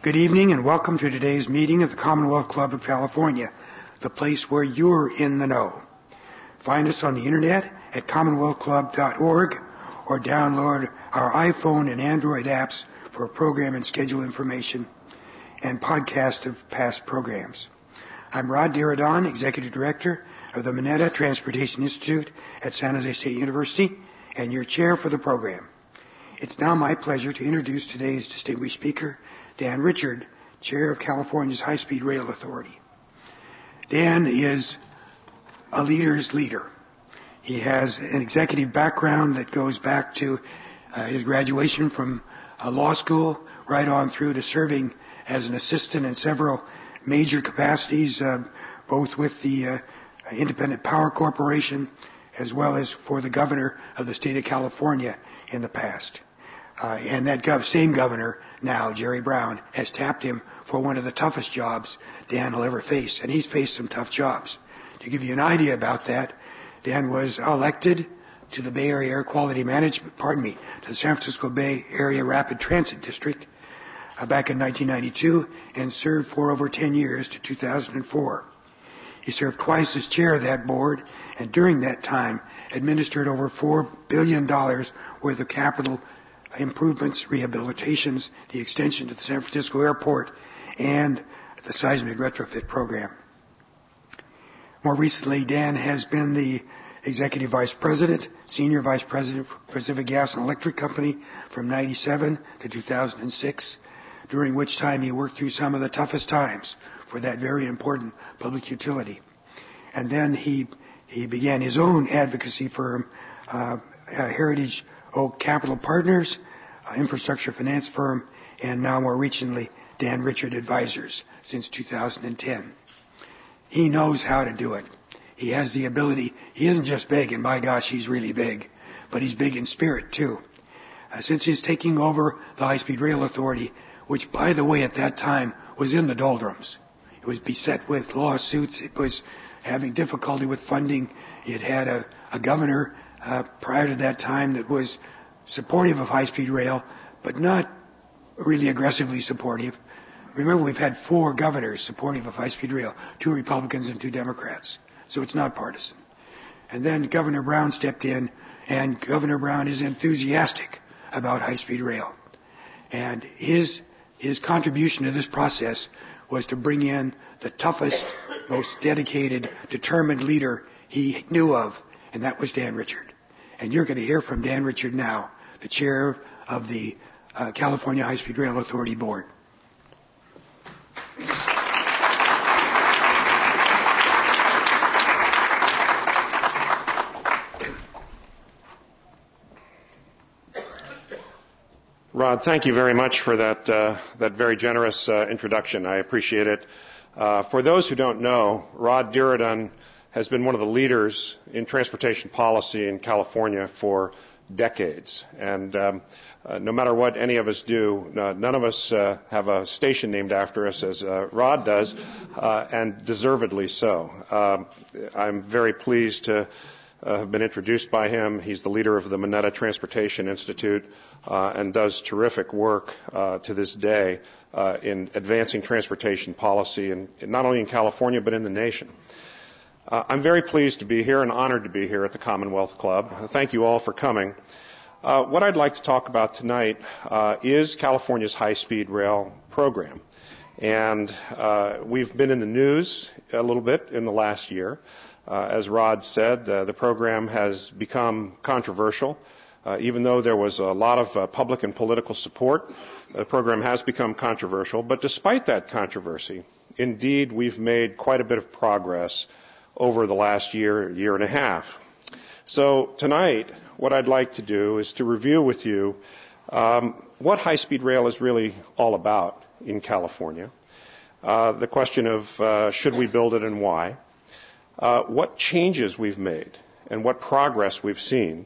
Good evening and welcome to today's meeting of the Commonwealth Club of California, the place where you're in the know. Find us on the internet at commonwealthclub.org or download our iPhone and Android apps for program and schedule information and podcast of past programs. I'm Rod Dirodon, Executive Director of the Mineta Transportation Institute at San Jose State University and your chair for the program. It's now my pleasure to introduce today's distinguished speaker, Dan Richard, Chair of California's High-Speed Rail Authority. Dan is a leader's leader. He has an executive background that goes back to his graduation from law school, right on through to serving as an assistant in several major capacities, both with the Independent Power Corporation as well as for the governor of the state of California in the past. And that same governor now, Jerry Brown, has tapped him for one of the toughest jobs Dan will ever face. And he's faced some tough jobs. To give you an idea about that, Dan was elected to the Bay Area Air Quality Management, to the San Francisco Bay Area Rapid Transit District back in 1992 and served for over 10 years to 2004. He served twice as chair of that board and during that time administered over $4 billion worth of capital improvements, rehabilitations, the extension to the San Francisco airport, and the seismic retrofit program. More recently, Dan has been the Executive Vice President, Senior Vice President for Pacific Gas and Electric Company from 1997 to 2006, during which time he worked through some of the toughest times for that very important public utility. And then he began his own advocacy firm, Heritage Oak Capital Partners, infrastructure finance firm, and now more recently, Dan Richard Advisors since 2010. He knows how to do it. He has the ability. He isn't just big, and my gosh, he's really big, but he's big in spirit too. Since his taking over the High-Speed Rail Authority, which by the way at that time was in the doldrums. It was beset with lawsuits. It was having difficulty with funding. It had a governor prior to that time that was supportive of high-speed rail, but not really aggressively supportive. Remember, we've had 4 governors supportive of high-speed rail, 2 Republicans and 2 Democrats, so it's not partisan. And then Governor Brown stepped in, and Governor Brown is enthusiastic about high-speed rail. And his contribution to this process was to bring in the toughest, most dedicated, determined leader he knew of, and that was Dan Richard. And you're going to hear from Dan Richard now, the chair of the California High-Speed Rail Authority Board. Rod, thank you very much for that very generous introduction. I appreciate it. For those who don't know, Rod Dirodon has been one of the leaders in transportation policy in California for decades. And no matter what any of us do, none of us have a station named after us as Rod does, and deservedly so. I'm very pleased to have been introduced by him. He's the leader of the Mineta Transportation Institute and does terrific work to this day in advancing transportation policy, and not only in California but in the nation. I'm very pleased to be here and honored to be here at the Commonwealth Club. Thank you all for coming. What I'd like to talk about tonight is California's high-speed rail program. And we've been in the news a little bit in the last year. As Rod said, the program has become controversial. Even though there was a lot of public and political support, the program has become controversial. But despite that controversy, indeed, we've made quite a bit of progress over the last year and a half. So tonight, what I'd like to do is to review with you what high-speed rail is really all about in California, the question of should we build it and why, what changes we've made and what progress we've seen.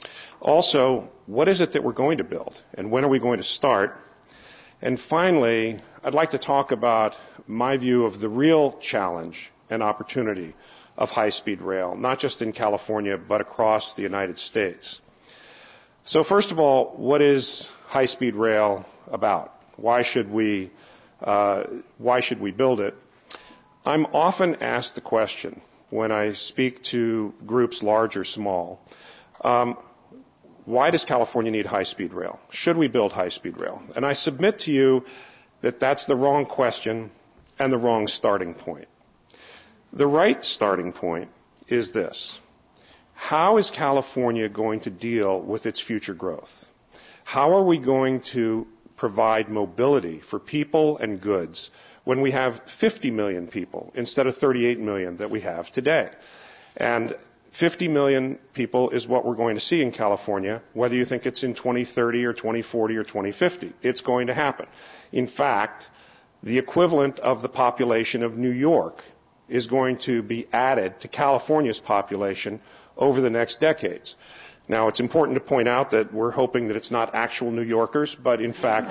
Also, what is it that we're going to build and when are we going to start? And finally, I'd like to talk about my view of the real challenge and opportunity of high-speed rail, not just in California, but across the United States. So first of all, what is high-speed rail about? Why should we why should we build it? I'm often asked the question when I speak to groups large or small, why does California need high-speed rail? Should we build high-speed rail? And I submit to you that that's the wrong question and the wrong starting point. The right starting point is this. How is California going to deal with its future growth? How are we going to provide mobility for people and goods when we have 50 million people instead of 38 million that we have today? And 50 million people is what we're going to see in California, whether you think it's in 2030 or 2040 or 2050. It's going to happen. In fact, the equivalent of the population of New York is going to be added to California's population over the next decades. Now, it's important to point out that we're hoping that it's not actual New Yorkers, but in fact,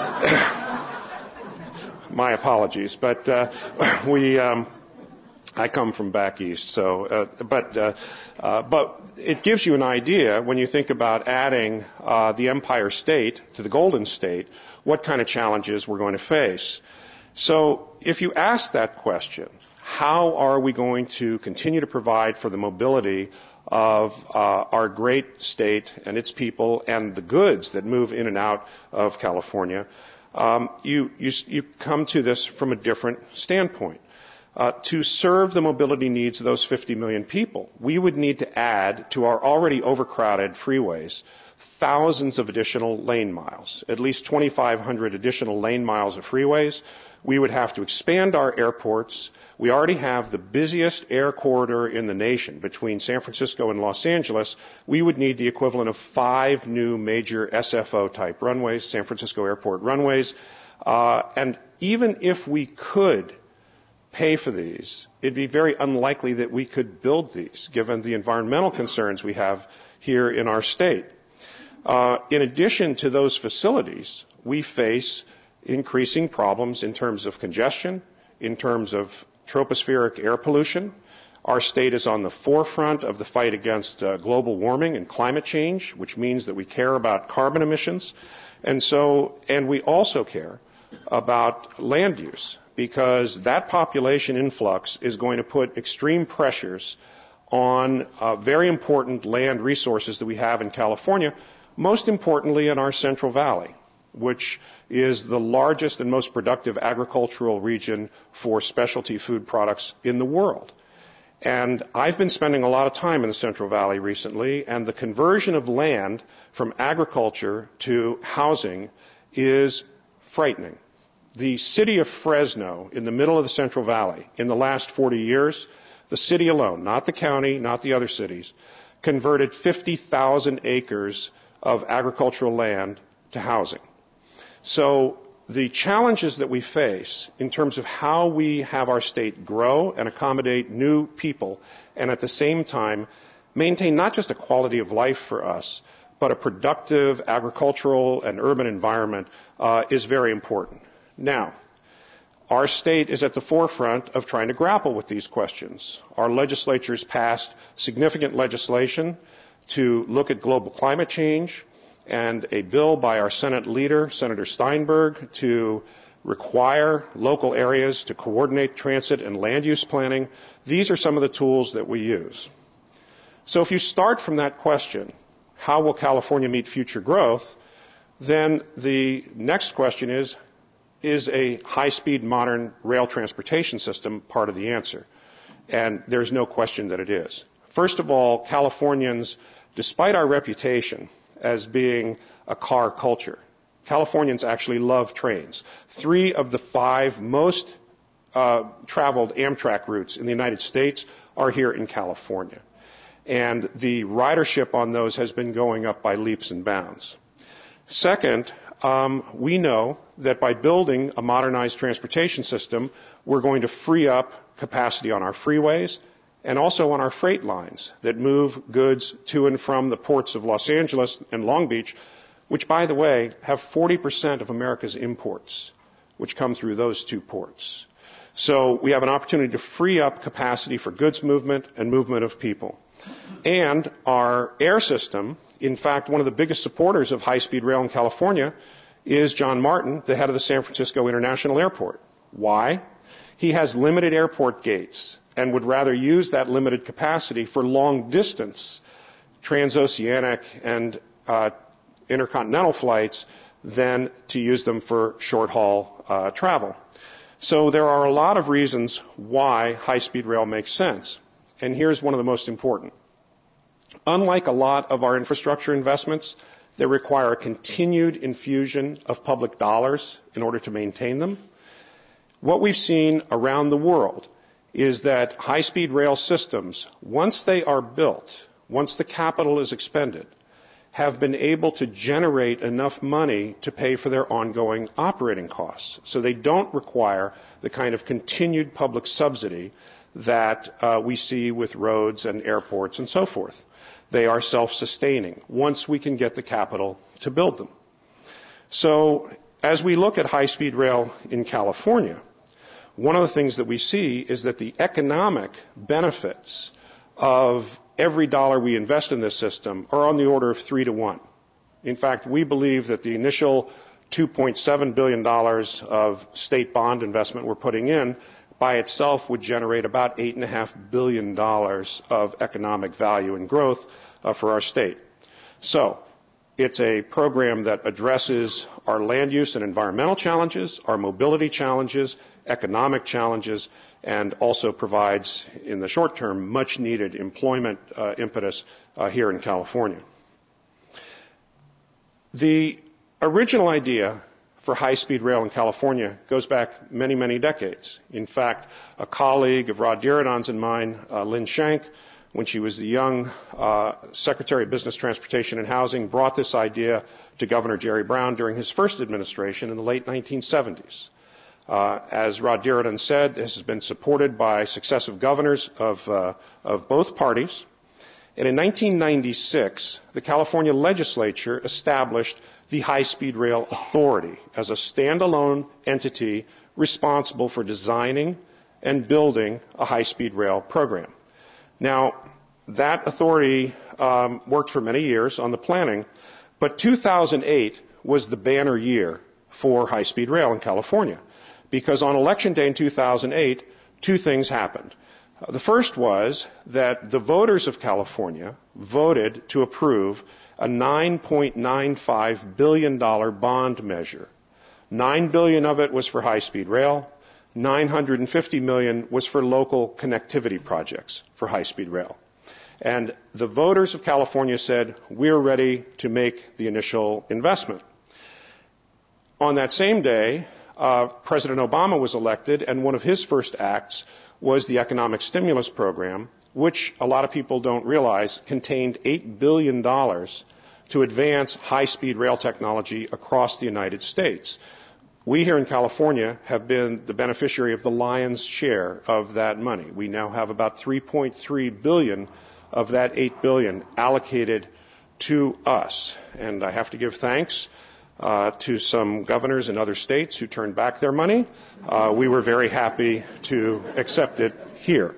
my apologies, but I come from back east, so, but it gives you an idea when you think about adding the Empire State to the Golden State, what kind of challenges we're going to face. So if you ask that question, how are we going to continue to provide for the mobility of our great state and its people and the goods that move in and out of California, you come to this from a different standpoint. To serve the mobility needs of those 50 million people, we would need to add to our already overcrowded freeways thousands of additional lane miles, at least 2,500 additional lane miles of freeways. We would have to expand our airports. We already have the busiest air corridor in the nation between San Francisco and Los Angeles. We would need the equivalent of 5 new major SFO-type runways, San Francisco Airport runways. And even if we could pay for these, it'd be very unlikely that we could build these, given the environmental concerns we have here in our state. In addition to those facilities, we face increasing problems in terms of congestion, in terms of tropospheric air pollution. Our state is on the forefront of the fight against global warming and climate change, which means that we care about carbon emissions. And we also care about land use, because that population influx is going to put extreme pressures on very important land resources that we have in California, most importantly in our Central Valley, which is the largest and most productive agricultural region for specialty food products in the world. And I've been spending a lot of time in the Central Valley recently, and the conversion of land from agriculture to housing is frightening. The city of Fresno, in the middle of the Central Valley, in the last 40 years, the city alone, not the county, not the other cities, converted 50,000 acres of agricultural land to housing. So the challenges that we face in terms of how we have our state grow and accommodate new people, and at the same time maintain not just a quality of life for us, but a productive agricultural and urban environment, is very important. Now, our state is at the forefront of trying to grapple with these questions. Our legislature's passed significant legislation to look at global climate change, and a bill by our Senate leader, Senator Steinberg, to require local areas to coordinate transit and land use planning. These are some of the tools that we use. So if you start from that question, how will California meet future growth, then the next question is a high-speed modern rail transportation system part of the answer? And there's no question that it is. First of all, Californians, despite our reputation as being a car culture, Californians actually love trains. 3 of the 5 most traveled Amtrak routes in the United States are here in California. And the ridership on those has been going up by leaps and bounds. Second, we know that by building a modernized transportation system, we're going to free up capacity on our freeways and also on our freight lines that move goods to and from the ports of Los Angeles and Long Beach, which, by the way, have 40% of America's imports, which come through those 2 ports. So we have an opportunity to free up capacity for goods movement and movement of people. And our air system, in fact, one of the biggest supporters of high-speed rail in California is John Martin, the head of the San Francisco International Airport. Why? He has limited airport gates and would rather use that limited capacity for long distance transoceanic and intercontinental flights than to use them for short haul travel. So there are a lot of reasons why high-speed rail makes sense. And here's one of the most important. Unlike a lot of our infrastructure investments that require a continued infusion of public dollars in order to maintain them, what we've seen around the world is that high-speed rail systems, once they are built, once the capital is expended, have been able to generate enough money to pay for their ongoing operating costs. So they don't require the kind of continued public subsidy that we see with roads and airports and so forth. They are self-sustaining once we can get the capital to build them. So as we look at high-speed rail in California, one of the things that we see is that the economic benefits of every dollar we invest in this system are on the order of 3 to 1. In fact, we believe that the initial $2.7 billion of state bond investment we're putting in by itself would generate about $8.5 billion of economic value and growth for our state. So it's a program that addresses our land use and environmental challenges, our mobility challenges, economic challenges, and also provides, in the short term, much needed employment impetus here in California. The original idea for high-speed rail in California goes back many, many decades. In fact, a colleague of Rod Diridan's and mine, Lynn Shank, when she was the young Secretary of Business, Transportation, and Housing, brought this idea to Governor Jerry Brown during his first administration in the late 1970s. As Rod Diridan said, this has been supported by successive governors of both parties. And in 1996, the California legislature established the High-Speed Rail Authority as a standalone entity responsible for designing and building a high-speed rail program. Now, that authority worked for many years on the planning, but 2008 was the banner year for high-speed rail in California, because on Election Day in 2008, two things happened. The first was that the voters of California voted to approve a $9.95 billion bond measure. $9 billion of it was for high-speed rail. $950 million was for local connectivity projects for high-speed rail. And the voters of California said, we're ready to make the initial investment. On that same day, President Obama was elected, and one of his first acts was the economic stimulus program, which a lot of people don't realize contained $8 billion to advance high-speed rail technology across the United States. We here in California have been the beneficiary of the lion's share of that money. We now have about $3.3 billion of that $8 billion allocated to us. And I have to give thanks to some governors in other states who turned back their money. We were very happy to accept it here.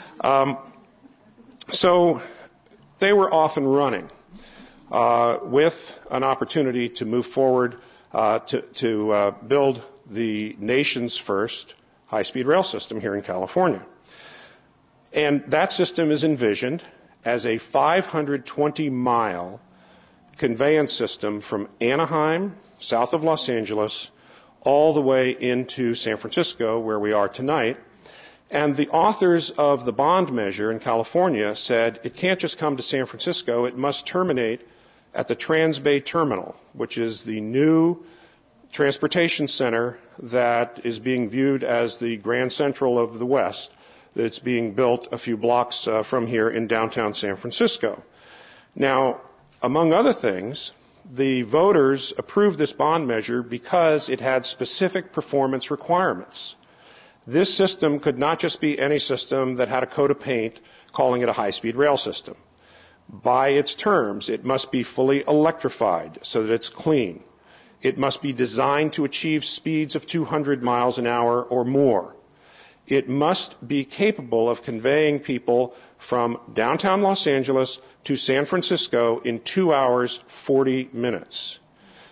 So they were off and running with an opportunity to move forward to build the nation's first high-speed rail system here in California. And that system is envisioned as a 520-mile conveyance system from Anaheim, south of Los Angeles, all the way into San Francisco, where we are tonight. And the authors of the bond measure in California said it can't just come to San Francisco, it must terminate at the Transbay Terminal, which is the new transportation center that is being viewed as the Grand Central of the West, that's being built a few blocks from here in downtown San Francisco. Now, among other things, the voters approved this bond measure because it had specific performance requirements. This system could not just be any system that had a coat of paint calling it a high-speed rail system. By its terms, it must be fully electrified so that it's clean. It must be designed to achieve speeds of 200 miles an hour or more. It must be capable of conveying people from downtown Los Angeles to San Francisco in 2 hours, 40 minutes.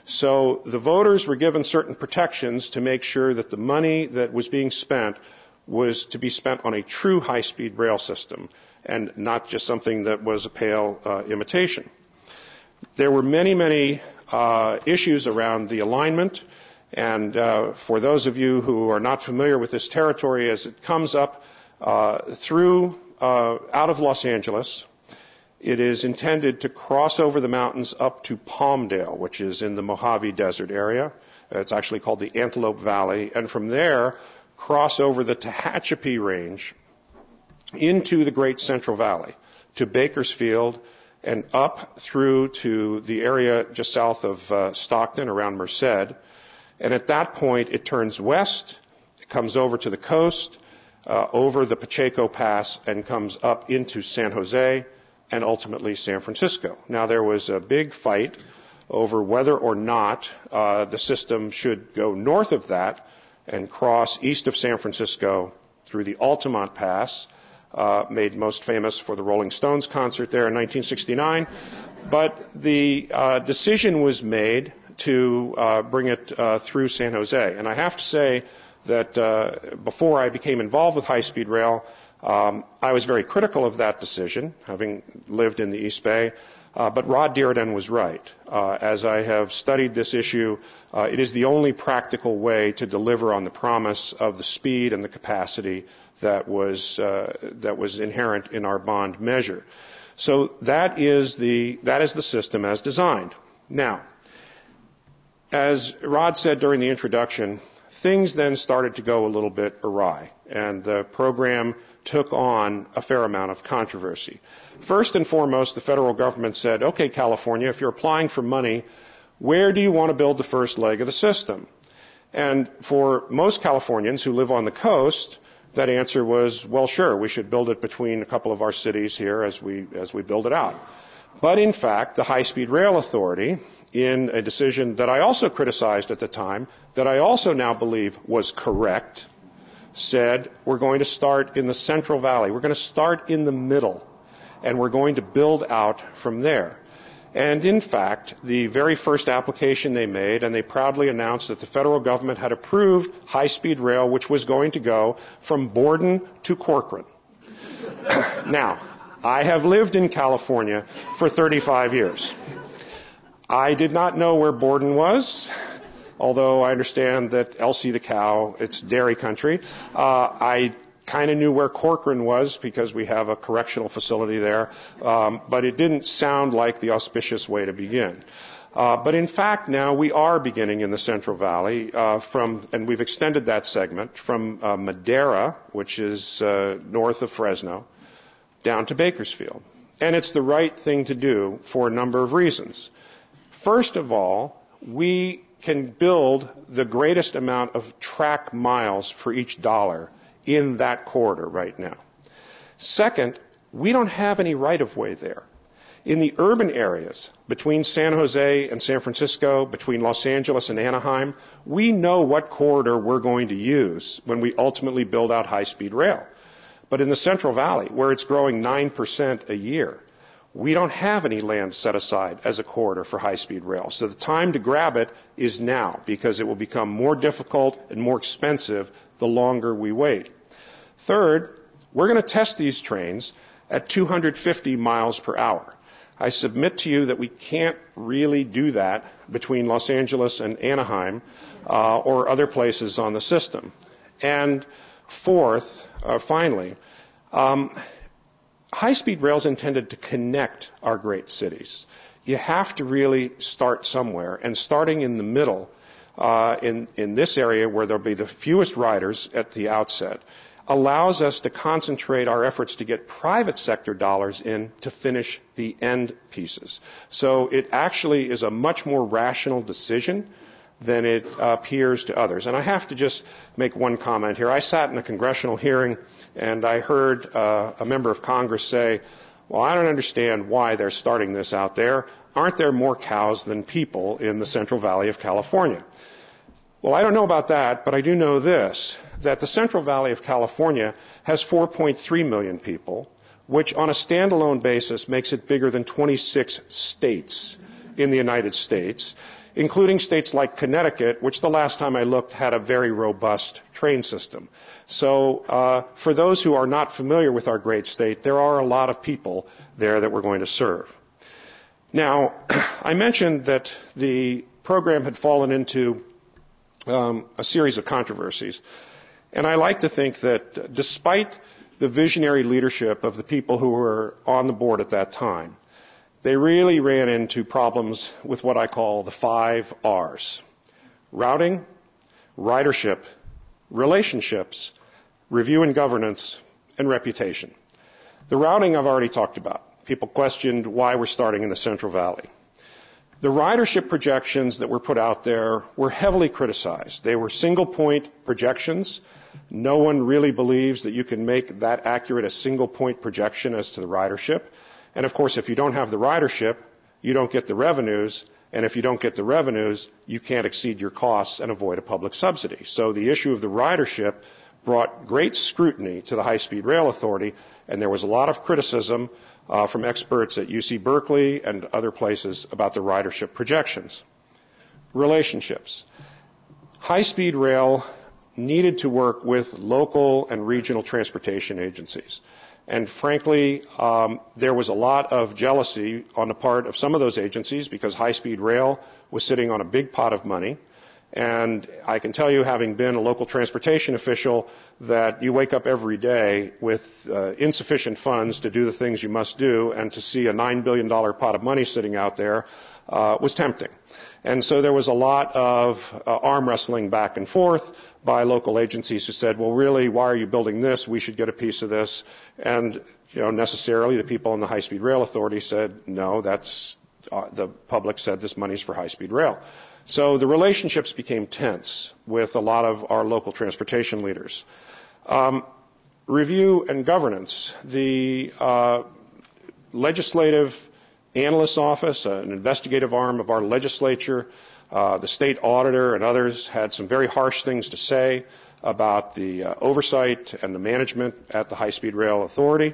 So the voters were given certain protections to make sure that the money that was being spent was to be spent on a true high-speed rail system and not just something that was a pale imitation. There were many issues around the alignment, and for those of you who are not familiar with this territory, as it comes up out of Los Angeles, it is intended to cross over the mountains up to Palmdale, which is in the Mojave Desert area. It's actually called the Antelope Valley, and from there cross over the Tehachapi Range into the Great Central Valley to Bakersfield and up through to the area just south of Stockton around Merced. And at that point, it turns west, it comes over to the coast, over the Pacheco Pass, and comes up into San Jose and ultimately San Francisco. Now, there was a big fight over whether or not the system should go north of that and cross east of San Francisco through the Altamont Pass, made most famous for the Rolling Stones concert there in 1969. But the decision was made to bring it through San Jose. And I have to say that before I became involved with high-speed rail, I was very critical of that decision, having lived in the East Bay. But Rod Dearden was right. As I have studied this issue, it is the only practical way to deliver on the promise of the speed and the capacity that was inherent in our bond measure. So that is the system as designed. Now, as Rod said during the introduction, things then started to go a little bit awry, and the program took on a fair amount of controversy. First and foremost, the federal government said, okay, California, if you're applying for money, where do you want to build the first leg of the system? And for most Californians who live on the coast, that answer was, well, sure, we should build it between a couple of our cities here as we build it out. But in fact, the High-Speed Rail Authority, in a decision that I also criticized at the time, that I also now believe was correct, said we're going to start in the Central Valley. We're going to start in the middle, and we're going to build out from there. And in fact, the very first application they made, and they proudly announced that the federal government had approved high-speed rail, which was going to go from Borden to Corcoran. Now, I have lived in California for 35 years. I did not know where Borden was, although I understand that Elsie the cow, it's dairy country. I kind of knew where Corcoran was because we have a correctional facility there, but it didn't sound like the auspicious way to begin. But in fact, now we are beginning in the Central Valley and we've extended that segment from Madera, which is north of Fresno, down to Bakersfield. And it's the right thing to do for a number of reasons. First of all, we can build the greatest amount of track miles for each dollar in that corridor right now. Second, we don't have any right-of-way there. In the urban areas, between San Jose and San Francisco, between Los Angeles and Anaheim, we know what corridor we're going to use when we ultimately build out high-speed rail. But in the Central Valley, where it's growing 9% a year, we don't have any land set aside as a corridor for high-speed rail. So the time to grab it is now, because it will become more difficult and more expensive the longer we wait. Third, we're going to test these trains at 250 miles per hour. I submit to you that we can't really do that between Los Angeles and Anaheim or other places on the system. And fourth, finally, high-speed rail is intended to connect our great cities. You have to really start somewhere, and starting in the middle, in this area where there'll be the fewest riders at the outset, allows us to concentrate our efforts to get private sector dollars in to finish the end pieces. So it actually is a much more rational decision than it appears to others. And I have to just make one comment here. I sat in a congressional hearing and I heard a member of Congress say, well, I don't understand why they're starting this out there. Aren't there more cows than people in the Central Valley of California? Well, I don't know about that, but I do know this, that the Central Valley of California has 4.3 million people, which on a standalone basis makes it bigger than 26 states in the United States, including states like Connecticut, which the last time I looked had a very robust train system. So for those who are not familiar with our great state, there are a lot of people there that we're going to serve. Now, I mentioned that the program had fallen into a series of controversies. And I like to think that despite the visionary leadership of the people who were on the board at that time, they really ran into problems with what I call the 5 R's: routing, ridership, relationships, review and governance, and reputation. The routing I've already talked about. People questioned why we're starting in the Central Valley. The ridership projections that were put out there were heavily criticized. They were single-point projections. No one really believes that you can make that accurate a single-point projection as to the ridership. And, of course, if you don't have the ridership, you don't get the revenues. And if you don't get the revenues, you can't exceed your costs and avoid a public subsidy. So the issue of the ridership brought great scrutiny to the High-Speed Rail Authority, and there was a lot of criticism from experts at UC Berkeley and other places about the ridership projections. Relationships. High-speed rail needed to work with local and regional transportation agencies. And frankly, there was a lot of jealousy on the part of some of those agencies because high-speed rail was sitting on a big pot of money. And I can tell you, having been a local transportation official, that you wake up every day with insufficient funds to do the things you must do, and to see a $9 billion pot of money sitting out there was tempting. And so there was a lot of arm wrestling back and forth by local agencies who said, well, really, why are you building this? We should get a piece of this. And, necessarily the people in the High-Speed Rail Authority said, no, that's the public said this money's for high-speed rail. So the relationships became tense with a lot of our local transportation leaders. Review and governance. The legislative analyst's office, an investigative arm of our legislature, the state auditor and others had some very harsh things to say about the oversight and the management at the High-Speed Rail Authority.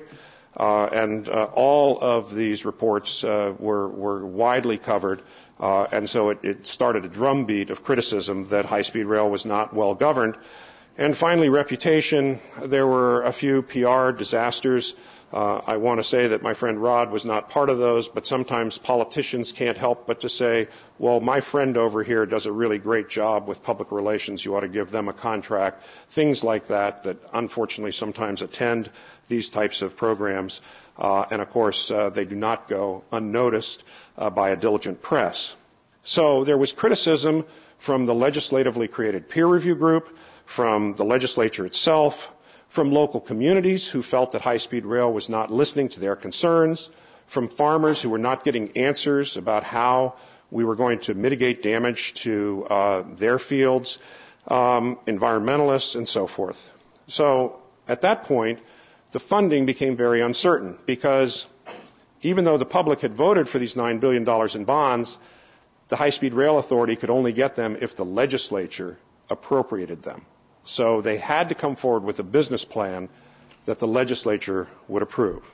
And all of these reports were widely covered. And so it started a drumbeat of criticism that high-speed rail was not well governed. And finally, reputation. There were a few PR disasters. I want to say that my friend Rod was not part of those, but sometimes politicians can't help but to say, well, my friend over here does a really great job with public relations. You ought to give them a contract. Things like that unfortunately sometimes attend these types of programs. And, of course, they do not go unnoticed by a diligent press. So there was criticism from the legislatively created peer review group, from the legislature itself, from local communities who felt that high-speed rail was not listening to their concerns, from farmers who were not getting answers about how we were going to mitigate damage to their fields, environmentalists, and so forth. So at that point, the funding became very uncertain because even though the public had voted for these $9 billion in bonds, the High-Speed Rail Authority could only get them if the legislature appropriated them. So they had to come forward with a business plan that the legislature would approve.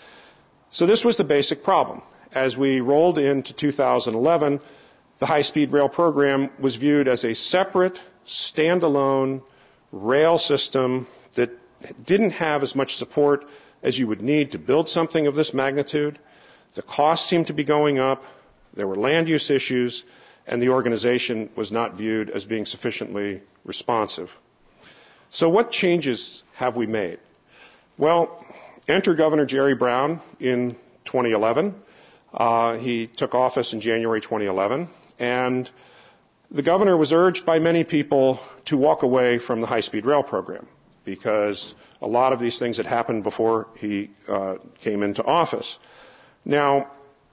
So this was the basic problem. As we rolled into 2011, the high-speed rail program was viewed as a separate, standalone rail system that didn't have as much support as you would need to build something of this magnitude. The costs seemed to be going up. There were land use issues, and the organization was not viewed as being sufficiently responsive. So what changes have we made? Well, enter Governor Jerry Brown in 2011. He took office in January 2011, and the governor was urged by many people to walk away from the high-speed rail program because a lot of these things had happened before he came into office. Now,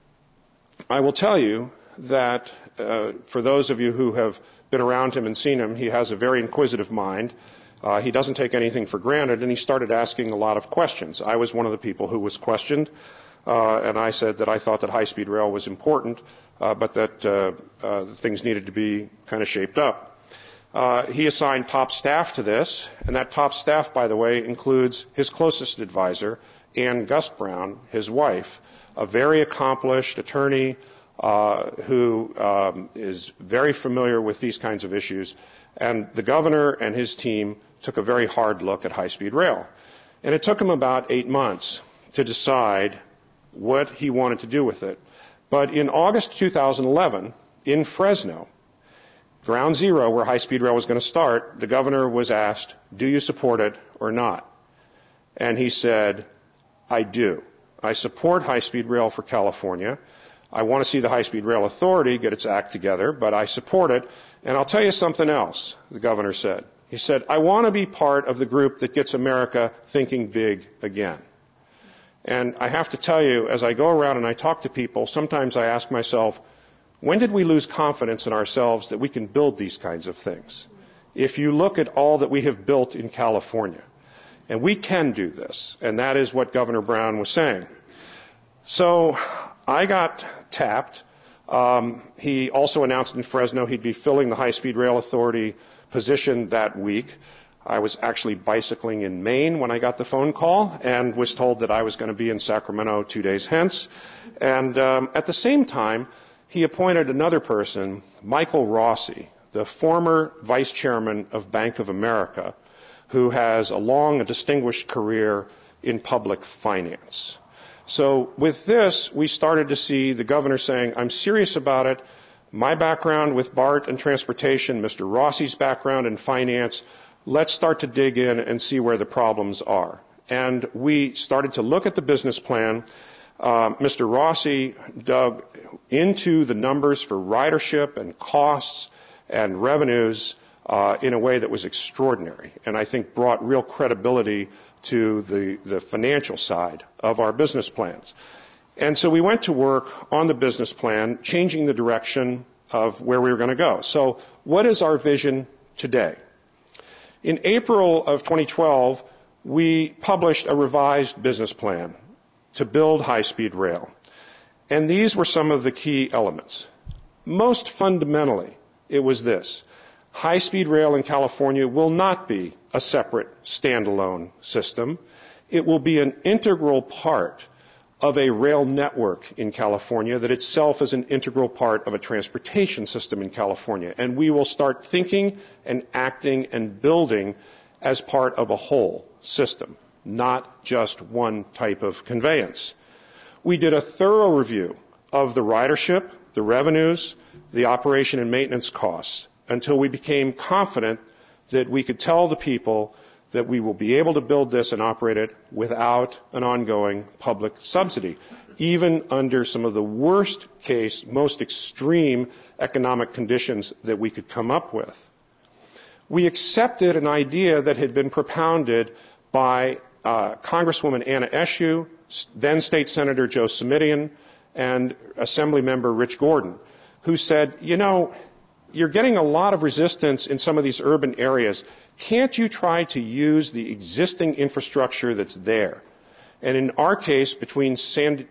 I will tell you that for those of you who have been around him and seen him, he has a very inquisitive mind. He doesn't take anything for granted, and he started asking a lot of questions. I was one of the people who was questioned, and I said that I thought that high-speed rail was important, but that things needed to be kind of shaped up. He assigned top staff to this, and that top staff, by the way, includes his closest advisor, Ann Gust Brown, his wife, a very accomplished attorney, who is very familiar with these kinds of issues. And the governor and his team took a very hard look at high-speed rail. And it took him about 8 months to decide what he wanted to do with it. But in August 2011, in Fresno, ground zero where high-speed rail was going to start, the governor was asked, do you support it or not? And he said, I do. I support high-speed rail for California. I want to see the High-Speed Rail Authority get its act together, but I support it. And I'll tell you something else, the governor said. He said, I want to be part of the group that gets America thinking big again. And I have to tell you, as I go around and I talk to people, sometimes I ask myself, when did we lose confidence in ourselves that we can build these kinds of things? If you look at all that we have built in California, and we can do this, and that is what Governor Brown was saying. So I got tapped. He also announced in Fresno he'd be filling the High-Speed Rail Authority position that week. I was actually bicycling in Maine when I got the phone call and was told that I was going to be in Sacramento 2 days hence. And at the same time, he appointed another person, Michael Rossi, the former vice chairman of Bank of America, who has a long and distinguished career in public finance. So with this, we started to see the governor saying, I'm serious about it. My background with BART and transportation, Mr. Rossi's background in finance, let's start to dig in and see where the problems are. And we started to look at the business plan. Mr. Rossi dug into the numbers for ridership and costs and revenues in a way that was extraordinary, and I think brought real credibility to the financial side of our business plans. And so we went to work on the business plan, changing the direction of where we were going to go. So what is our vision today? In April of 2012, we published a revised business plan to build high-speed rail. And these were some of the key elements. Most fundamentally, it was this. High-speed rail in California will not be a separate standalone system. It will be an integral part of a rail network in California that itself is an integral part of a transportation system in California. And we will start thinking and acting and building as part of a whole system, not just one type of conveyance. We did a thorough review of the ridership, the revenues, the operation and maintenance costs, until we became confident that we could tell the people that we will be able to build this and operate it without an ongoing public subsidy, even under some of the worst case, most extreme economic conditions that we could come up with. We accepted an idea that had been propounded by Congresswoman Anna Eshoo, then State Senator Joe Simitian, and Assembly Member Rich Gordon, who said, you know, you're getting a lot of resistance in some of these urban areas. Can't you try to use the existing infrastructure that's there? And in our case, between San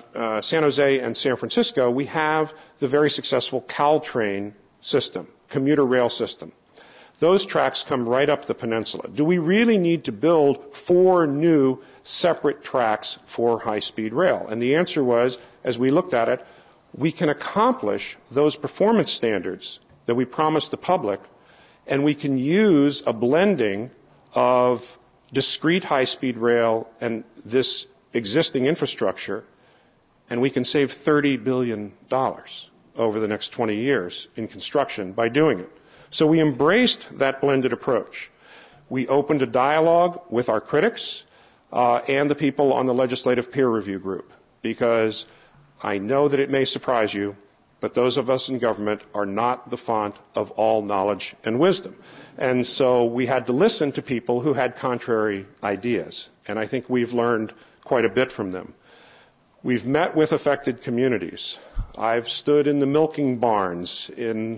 Jose and San Francisco, we have the very successful Caltrain system, commuter rail system. Those tracks come right up the peninsula. Do we really need to build 4 new separate tracks for high-speed rail? And the answer was, as we looked at it, we can accomplish those performance standards that we promised the public, and we can use a blending of discrete high-speed rail and this existing infrastructure, and we can save $30 billion over the next 20 years in construction by doing it. So we embraced that blended approach. We opened a dialogue with our critics and the people on the legislative peer review group, because I know that it may surprise you, but those of us in government are not the font of all knowledge and wisdom. And so we had to listen to people who had contrary ideas, and I think we've learned quite a bit from them. We've met with affected communities. I've stood in the milking barns in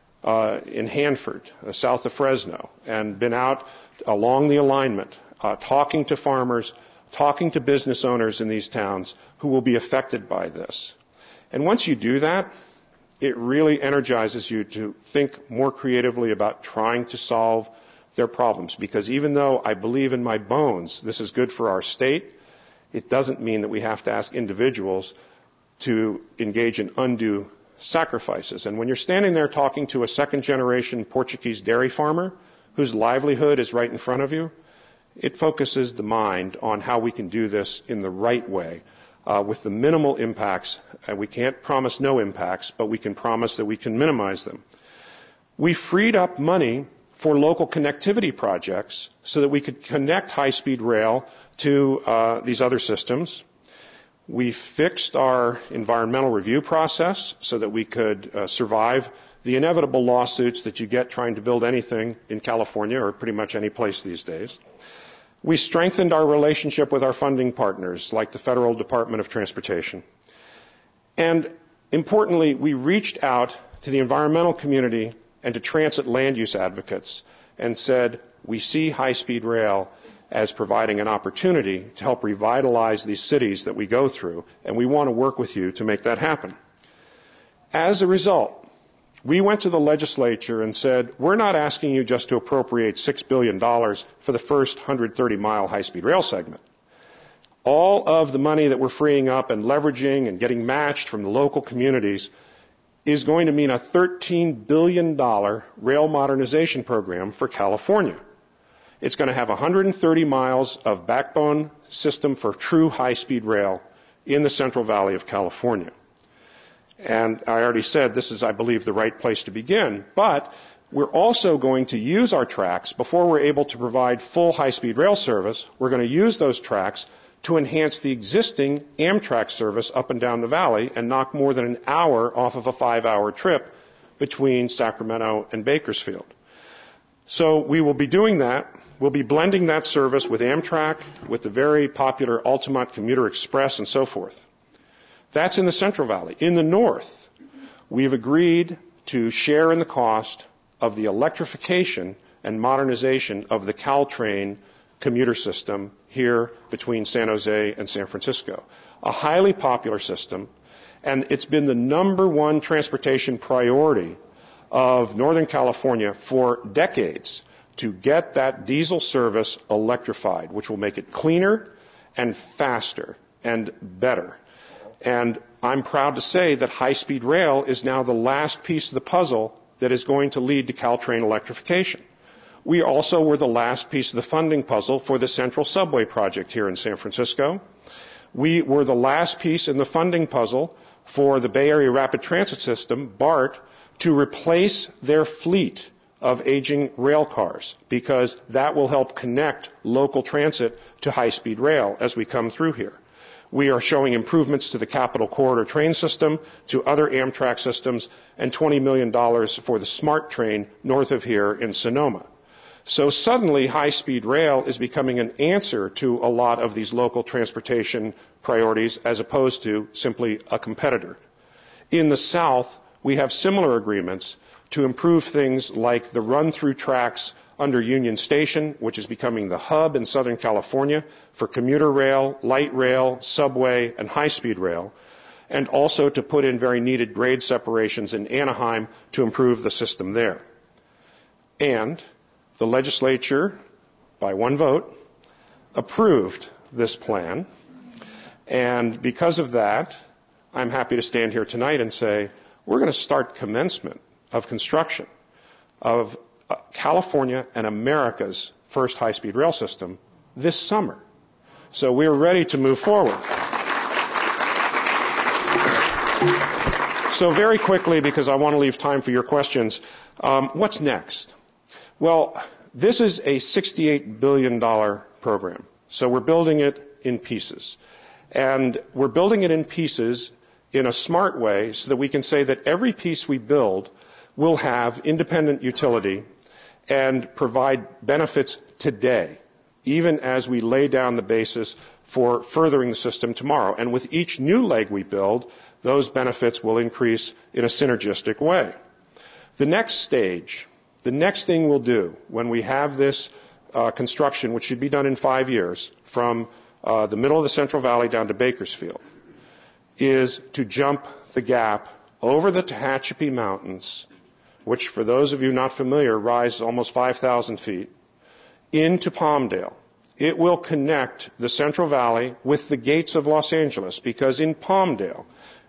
Hanford, south of Fresno, and been out along the alignment, talking to farmers, talking to business owners in these towns who will be affected by this. And once you do that, it really energizes you to think more creatively about trying to solve their problems. Because even though I believe in my bones this is good for our state, it doesn't mean that we have to ask individuals to engage in undue sacrifices. And when you're standing there talking to a second-generation Portuguese dairy farmer whose livelihood is right in front of you, it focuses the mind on how we can do this in the right way with the minimal impacts. And we can't promise no impacts, but we can promise that we can minimize them. We freed up money for local connectivity projects so that we could connect high-speed rail to these other systems. We fixed our environmental review process so that we could survive the inevitable lawsuits that you get trying to build anything in California or pretty much any place these days. We strengthened our relationship with our funding partners, like the Federal Department of Transportation. And importantly, we reached out to the environmental community and to transit land use advocates and said, we see high-speed rail as providing an opportunity to help revitalize these cities that we go through, and we want to work with you to make that happen. As a result, we went to the legislature and said, we're not asking you just to appropriate $6 billion for the first 130-mile high-speed rail segment. All of the money that we're freeing up and leveraging and getting matched from the local communities is going to mean a $13 billion rail modernization program for California. It's going to have 130 miles of backbone system for true high-speed rail in the Central Valley of California. And I already said this is, I believe, the right place to begin, but we're also going to use our tracks before we're able to provide full high-speed rail service. We're going to use those tracks to enhance the existing Amtrak service up and down the valley and knock more than an hour off of a 5-hour trip between Sacramento and Bakersfield. So we will be doing that. We'll be blending that service with Amtrak, with the very popular Altamont Commuter Express, and so forth. That's in the Central Valley. In the north, we've agreed to share in the cost of the electrification and modernization of the Caltrain commuter system here between San Jose and San Francisco. A highly popular system, and it's been the #1 transportation priority of Northern California for decades to get that diesel service electrified, which will make it cleaner and faster and better. And I'm proud to say that high-speed rail is now the last piece of the puzzle that is going to lead to Caltrain electrification. We also were the last piece of the funding puzzle for the Central Subway project here in San Francisco. We were the last piece in the funding puzzle for the Bay Area Rapid Transit System, BART, to replace their fleet of aging rail cars, because that will help connect local transit to high-speed rail as we come through here. We are showing improvements to the Capital Corridor train system, to other Amtrak systems, and $20 million for the SMART train north of here in Sonoma. So suddenly, high-speed rail is becoming an answer to a lot of these local transportation priorities as opposed to simply a competitor. In the South, we have similar agreements to improve things like the run-through tracks under Union Station, which is becoming the hub in Southern California for commuter rail, light rail, subway, and high-speed rail, and also to put in very needed grade separations in Anaheim to improve the system there. And the legislature, by one vote, approved this plan. And because of that, I'm happy to stand here tonight and say we're going to start commencement of construction of California and America's first high-speed rail system this summer. So we're ready to move forward. So very quickly, because I want to leave time for your questions, what's next? Well, this is a $68 billion program. So we're building it in pieces. And we're building it in pieces in a smart way so that we can say that every piece we build will have independent utility and provide benefits today, even as we lay down the basis for furthering the system tomorrow. And with each new leg we build, those benefits will increase in a synergistic way. The next stage, the next thing we'll do when we have this construction, which should be done in 5 years, from the middle of the Central Valley down to Bakersfield, is to jump the gap over the Tehachapi Mountains, which for those of you not familiar rise almost 5,000 feet, into Palmdale. It will connect the Central Valley with the gates of Los Angeles, because in Palmdale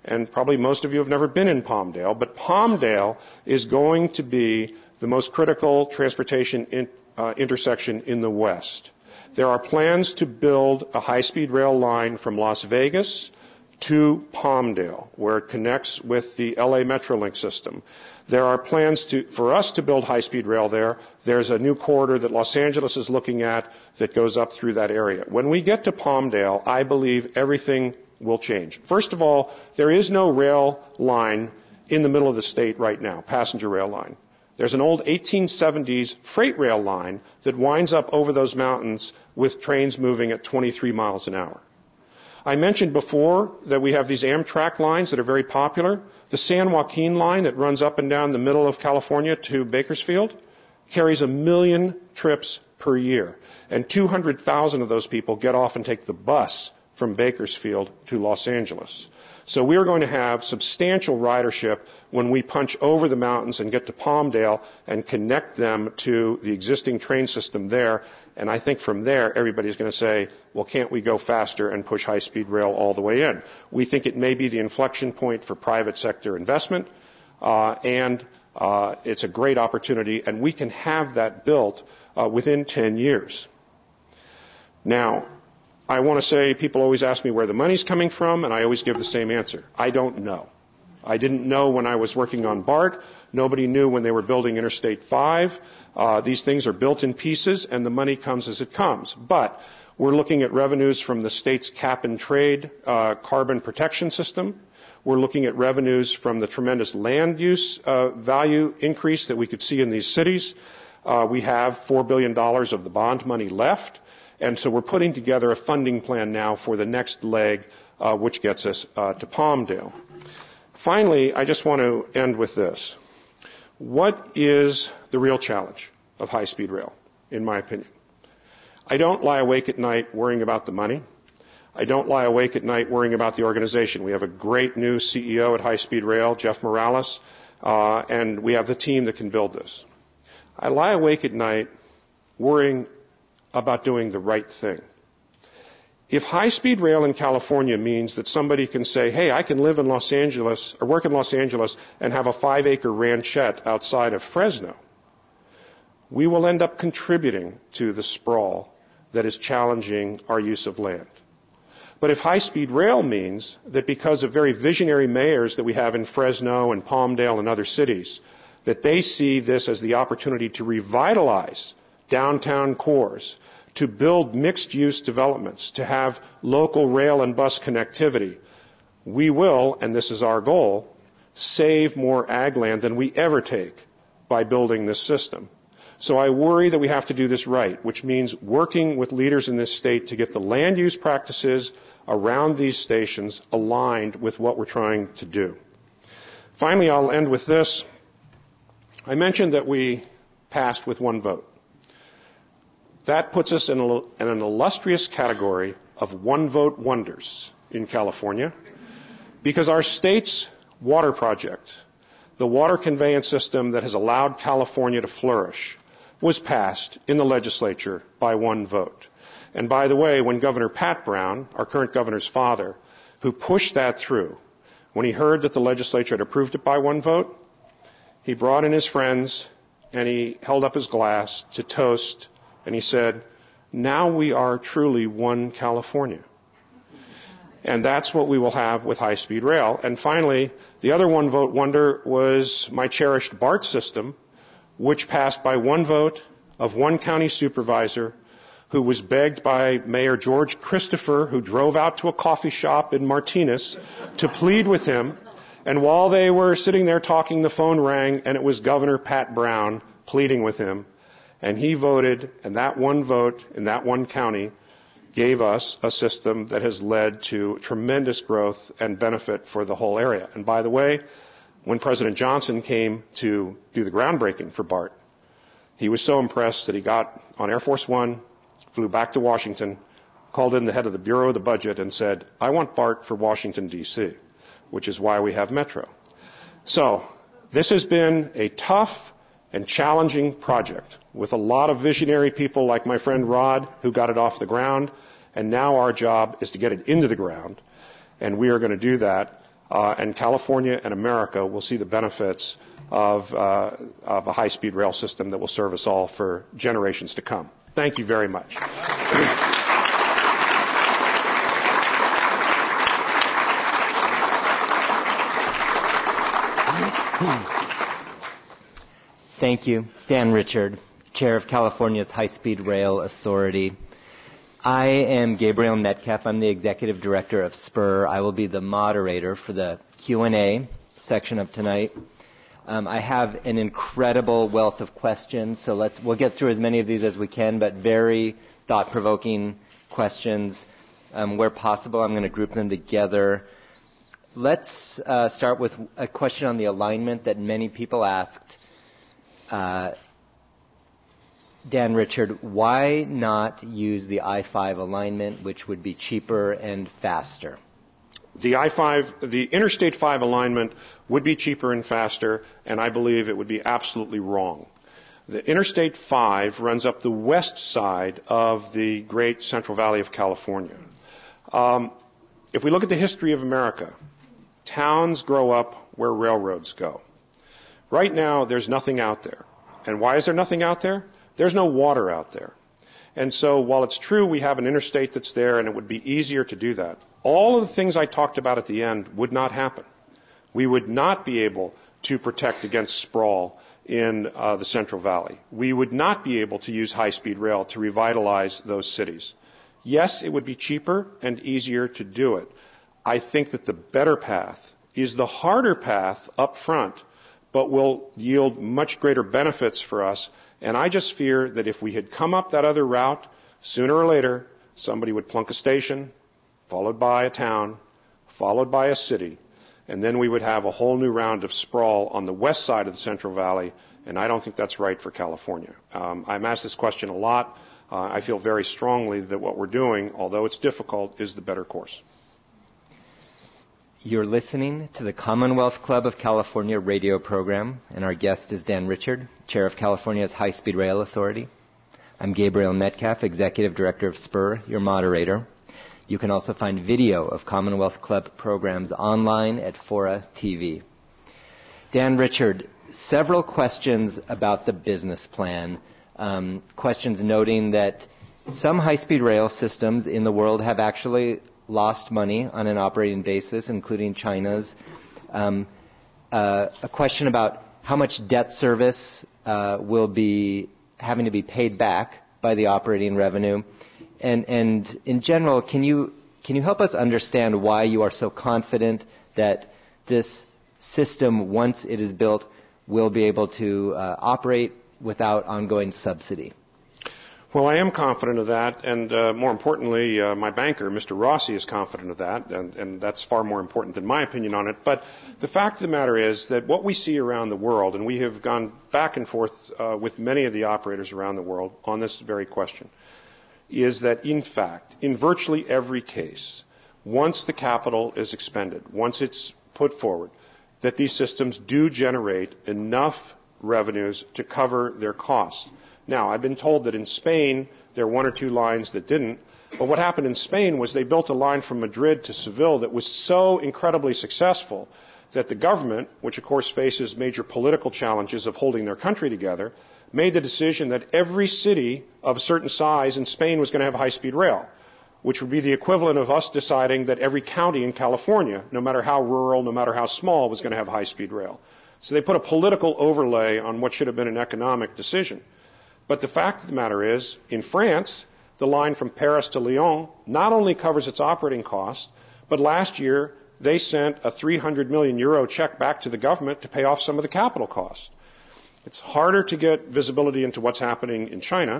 and probably most of you have never been in Palmdale, but Palmdale is going to be the most critical transportation intersection in the West. There are plans to build a high-speed rail line from Las Vegas to Palmdale, where it connects with the LA Metrolink system. There are plans for us to build high-speed rail there. There's a new corridor that Los Angeles is looking at that goes up through that area. When we get to Palmdale, I believe everything will change. First of all, there is no rail line in the middle of the state right now, passenger rail line. There's an old 1870s freight rail line that winds up over those mountains with trains moving at 23 miles an hour. I mentioned before that we have these Amtrak lines that are very popular. The San Joaquin line that runs up and down the middle of California to Bakersfield carries 1 million trips per year. And 200,000 of those people get off and take the bus from Bakersfield to Los Angeles. So we're going to have substantial ridership when we punch over the mountains and get to Palmdale and connect them to the existing train system there. And I think from there, everybody's going to say, well, can't we go faster and push high-speed rail all the way in? We think it may be the inflection point for private sector investment, and it's a great opportunity, and we can have that built within 10 years. Now, I want to say, people always ask me where the money's coming from, and I always give the same answer. I don't know. I didn't know when I was working on BART. Nobody knew when they were building Interstate 5. These things are built in pieces, and the money comes as it comes. But we're looking at revenues from the state's cap-and-trade carbon protection system. We're looking at revenues from the tremendous land use value increase that we could see in these cities. We have $4 billion of the bond money left. And so we're putting together a funding plan now for the next leg, which gets us to Palmdale. Finally, I just want to end with this. What is the real challenge of high-speed rail, in my opinion? I don't lie awake at night worrying about the money. I don't lie awake at night worrying about the organization. We have a great new CEO at High-Speed Rail, Jeff Morales, and we have the team that can build this. I lie awake at night worrying about doing the right thing. If high-speed rail in California means that somebody can say, hey, I can live in Los Angeles or work in Los Angeles and have a 5-acre ranchette outside of Fresno, we will end up contributing to the sprawl that is challenging our use of land. But if high-speed rail means that because of very visionary mayors that we have in Fresno and Palmdale and other cities, that they see this as the opportunity to revitalize downtown cores, to build mixed-use developments, to have local rail and bus connectivity, we will, and this is our goal, save more ag land than we ever take by building this system. So I worry that we have to do this right, which means working with leaders in this state to get the land use practices around these stations aligned with what we're trying to do. Finally, I'll end with this. I mentioned that we passed with one vote. That puts us in an illustrious category of one-vote wonders in California, because our state's water project, the water conveyance system that has allowed California to flourish, was passed in the legislature by one vote. And by the way, when Governor Pat Brown, our current governor's father, who pushed that through, when he heard that the legislature had approved it by one vote, he brought in his friends and he held up his glass to toast. And he said, now we are truly one California. And that's what we will have with high-speed rail. And finally, the other one-vote wonder was my cherished BART system, which passed by one vote of one county supervisor who was begged by Mayor George Christopher, who drove out to a coffee shop in Martinez, to plead with him. And while they were sitting there talking, the phone rang, and it was Governor Pat Brown pleading with him. And he voted, and that one vote in that one county gave us a system that has led to tremendous growth and benefit for the whole area. And by the way, when President Johnson came to do the groundbreaking for BART, he was so impressed that he got on Air Force One, flew back to Washington, called in the head of the Bureau of the Budget and said, I want BART for Washington, D.C., which is why we have Metro. So this has been a tough and challenging project with a lot of visionary people like my friend Rod, who got it off the ground, and now our job is to get it into the ground, and we are going to do that and California and America will see the benefits of a high-speed rail system that will serve us all for generations to come. Thank you very much. Thank you. Dan Richard, Chair of California's High-Speed Rail Authority. I am Gabriel Metcalf. I'm the Executive Director of SPUR. I will be the moderator for the Q&A section of tonight. I have an incredible wealth of questions, so we'll get through as many of these as we can, but very thought-provoking questions. Where possible, I'm going to group them together. Let's start with a question on the alignment that many people asked. Dan Richard, why not use the I-5 alignment, which would be cheaper and faster? The I-5, the Interstate 5 alignment would be cheaper and faster, and I believe it would be absolutely wrong. The Interstate 5 runs up the west side of the great Central Valley of California. If we look at the history of America, towns grow up where railroads go. Right now, there's nothing out there. And why is there nothing out there? There's no water out there. And so while it's true we have an interstate that's there and it would be easier to do that, all of the things I talked about at the end would not happen. We would not be able to protect against sprawl in the Central Valley. We would not be able to use high-speed rail to revitalize those cities. Yes, it would be cheaper and easier to do it. I think that the better path is the harder path up front, but will yield much greater benefits for us. And I just fear that if we had come up that other route, sooner or later, somebody would plunk a station, followed by a town, followed by a city, and then we would have a whole new round of sprawl on the west side of the Central Valley, and I don't think that's right for California. I'm asked this question a lot. I feel very strongly that what we're doing, although it's difficult, is the better course. You're listening to the Commonwealth Club of California radio program, and our guest is Dan Richard, Chair of California's High-Speed Rail Authority. I'm Gabriel Metcalf, Executive Director of SPUR, your moderator. You can also find video of Commonwealth Club programs online at Fora TV. Dan Richard, several questions about the business plan. Questions noting that some high-speed rail systems in the world have actually lost money on an operating basis, including China's. A question about how much debt service will be having to be paid back by the operating revenue. And in general, can you help us understand why you are so confident that this system, once it is built, will be able to operate without ongoing subsidy? Well, I am confident of that, and more importantly, my banker, Mr. Rossi, is confident of that, and that's far more important than my opinion on it. But the fact of the matter is that what we see around the world, and we have gone back and forth with many of the operators around the world on this very question, is that, in fact, in virtually every case, once the capital is expended, once it's put forward, that these systems do generate enough revenues to cover their costs. Now, I've been told that in Spain there are one or two lines that didn't, but what happened in Spain was they built a line from Madrid to Seville that was so incredibly successful that the government, which of course faces major political challenges of holding their country together, made the decision that every city of a certain size in Spain was going to have high-speed rail, which would be the equivalent of us deciding that every county in California, no matter how rural, no matter how small, was going to have high-speed rail. So they put a political overlay on what should have been an economic decision. But the fact of the matter is, in France, the line from Paris to Lyon not only covers its operating costs, but last year they sent a 300 million euro check back to the government to pay off some of the capital costs. It's harder to get visibility into what's happening in China,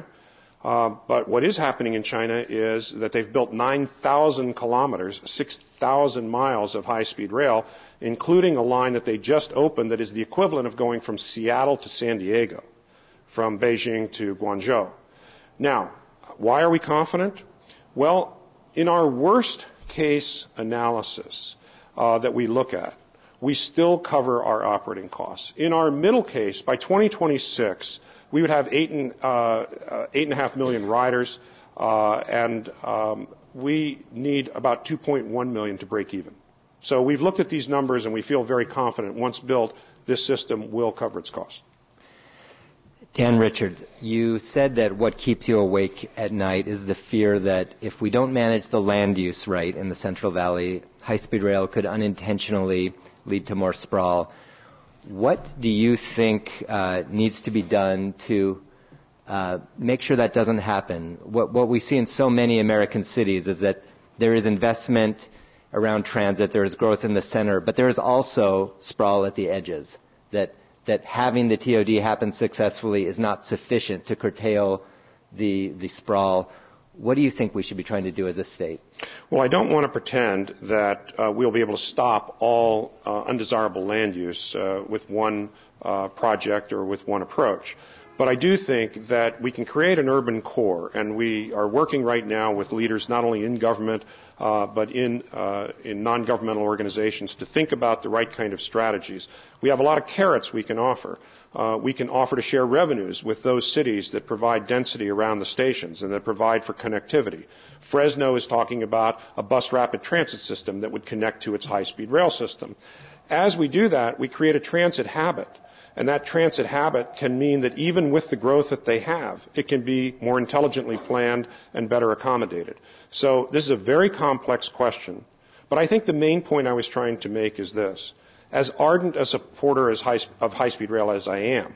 but what is happening in China is that they've built 9,000 kilometers, 6,000 miles of high-speed rail, including a line that they just opened that is the equivalent of going from Seattle to San Diego, from Beijing to Guangzhou. Now, why are we confident? Well, in our worst case analysis that we look at, we still cover our operating costs. In our middle case, by 2026, we would have 8.5 million riders, and we need about 2.1 million to break even. So we've looked at these numbers and we feel very confident once built, this system will cover its costs. Dan Richards, you said that what keeps you awake at night is the fear that if we don't manage the land use right in the Central Valley, high-speed rail could unintentionally lead to more sprawl. What do you think needs to be done to make sure that doesn't happen? What we see in so many American cities is that there is investment around transit, there is growth in the center, but there is also sprawl at the edges, that having the TOD happen successfully is not sufficient to curtail the sprawl. What do you think we should be trying to do as a state? Well, I don't want to pretend that we'll be able to stop all undesirable land use with one project or with one approach. But I do think that we can create an urban core, and we are working right now with leaders not only in government but in non-governmental organizations to think about the right kind of strategies. We have a lot of carrots we can offer. We can offer to share revenues with those cities that provide density around the stations and that provide for connectivity. Fresno is talking about a bus rapid transit system that would connect to its high-speed rail system. As we do that, we create a transit habit. And that transit habit can mean that even with the growth that they have, it can be more intelligently planned and better accommodated. So this is a very complex question. But I think the main point I was trying to make is this. As ardent a supporter of high-speed rail as I am,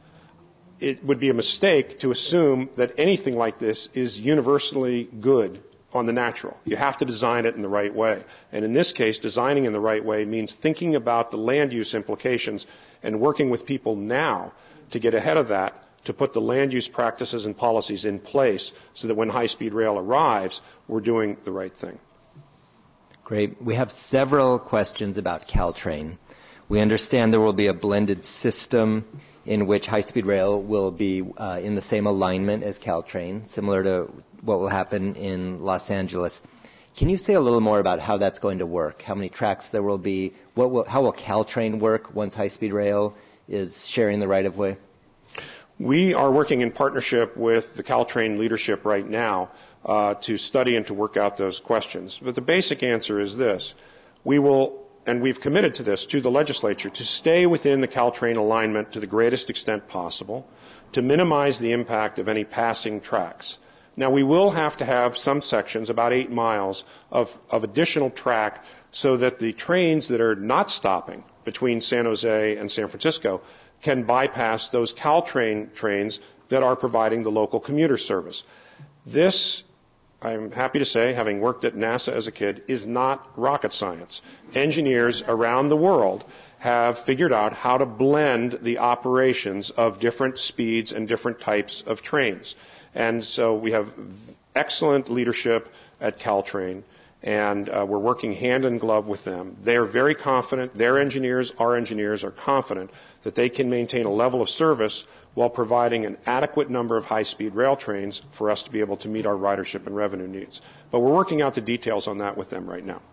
it would be a mistake to assume that anything like this is universally good on the natural. You have to design it in the right way. And in this case, designing in the right way means thinking about the land use implications and working with people now to get ahead of that, to put the land use practices and policies in place so that when high-speed rail arrives, we're doing the right thing. Great. We have several questions about Caltrain. We understand there will be a blended system in which high-speed rail will be in the same alignment as Caltrain, similar to what will happen in Los Angeles. Can you say a little more about how that's going to work? How many tracks there will be? How will Caltrain work once high-speed rail is sharing the right-of-way? We are working in partnership with the Caltrain leadership right now to study and to work out those questions. But the basic answer is this. We will, and we've committed to this, to the legislature, to stay within the Caltrain alignment to the greatest extent possible, to minimize the impact of any passing tracks. Now, we will have to have some sections, about 8 miles, of additional track so that the trains that are not stopping between San Jose and San Francisco can bypass those Caltrain trains that are providing the local commuter service. This, I'm happy to say, having worked at NASA as a kid, is not rocket science. Engineers around the world have figured out how to blend the operations of different speeds and different types of trains. And so we have excellent leadership at Caltrain, and we're working hand in glove with them. They are very confident. Their engineers, our engineers, are confident that they can maintain a level of service while providing an adequate number of high-speed rail trains for us to be able to meet our ridership and revenue needs. But we're working out the details on that with them right now.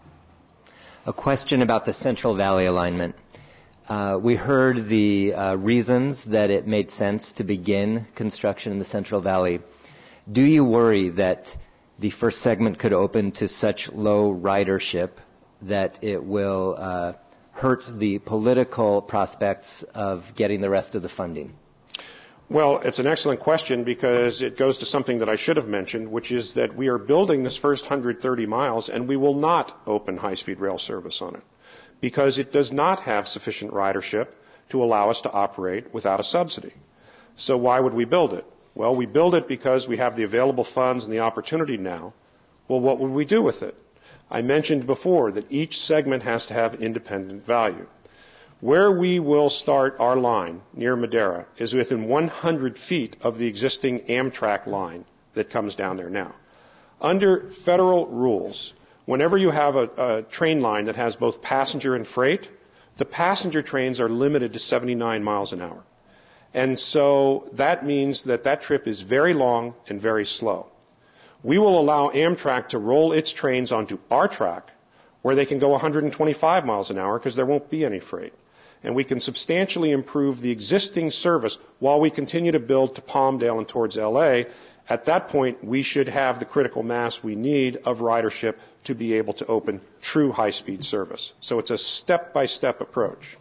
A question about the Central Valley alignment. We heard the reasons that it made sense to begin construction in the Central Valley. Do you worry that the first segment could open to such low ridership that it will hurt the political prospects of getting the rest of the funding? Well, it's an excellent question because it goes to something that I should have mentioned, which is that we are building this first 130 miles and we will not open high-speed rail service on it because it does not have sufficient ridership to allow us to operate without a subsidy. So why would we build it? Well, we build it because we have the available funds and the opportunity now. Well, what would we do with it? I mentioned before that each segment has to have independent value. Where we will start our line near Madera is within 100 feet of the existing Amtrak line that comes down there now. Under federal rules, whenever you have a train line that has both passenger and freight, the passenger trains are limited to 79 miles an hour. And so that means that that trip is very long and very slow. We will allow Amtrak to roll its trains onto our track where they can go 125 miles an hour because there won't be any freight. And we can substantially improve the existing service while we continue to build to Palmdale and towards L.A. At that point, we should have the critical mass we need of ridership to be able to open true high-speed service. So it's a step-by-step approach.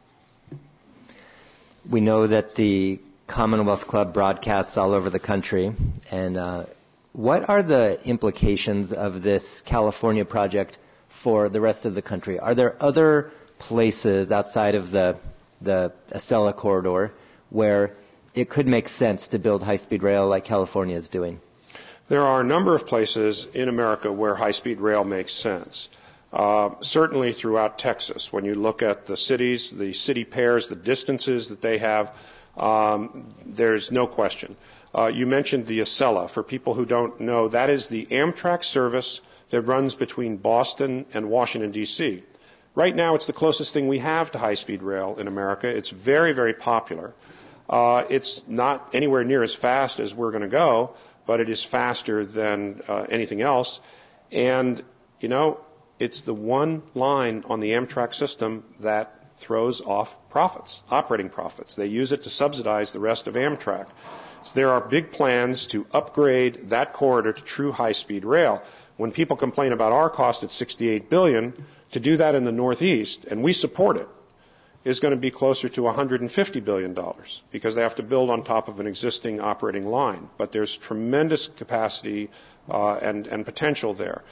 We know that the Commonwealth Club broadcasts all over the country, and what are the implications of this California project for the rest of the country? Are there other places outside of the Acela corridor where it could make sense to build high-speed rail like California is doing? There are a number of places in America where high-speed rail makes sense. Certainly throughout Texas, when you look at the cities, the city pairs, the distances that they have, there's no question. You mentioned the Acela. For people who don't know, that is the Amtrak service that runs between Boston and Washington, D.C. Right now, it's the closest thing we have to high-speed rail in America. It's very, very popular. It's not anywhere near as fast as we're going to go, but it is faster than anything else. And, you know, it's the one line on the Amtrak system that throws off profits, operating profits. They use it to subsidize the rest of Amtrak. So there are big plans to upgrade that corridor to true high-speed rail. When people complain about our cost at $68 billion, to do that in the Northeast, and we support it, is going to be closer to $150 billion because they have to build on top of an existing operating line. But there's tremendous capacity and potential there.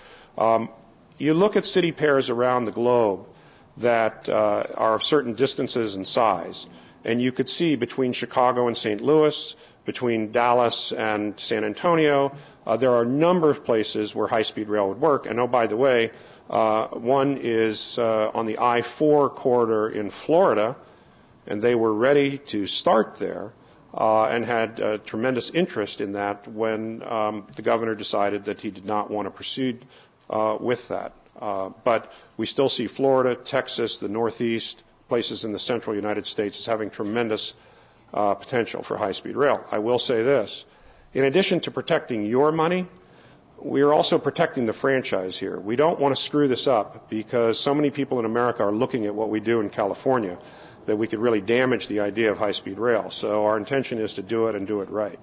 You look at city pairs around the globe that are of certain distances and size, and you could see between Chicago and St. Louis, between Dallas and San Antonio, there are a number of places where high-speed rail would work. And oh, by the way, one is on the I-4 corridor in Florida, and they were ready to start there and had tremendous interest in that when the governor decided that he did not want to proceed with that. But we still see Florida, Texas, the Northeast, places in the central United States as having tremendous potential for high-speed rail. I will say this. In addition to protecting your money, we are also protecting the franchise here. We don't want to screw this up because so many people in America are looking at what we do in California that we could really damage the idea of high-speed rail. So our intention is to do it and do it right.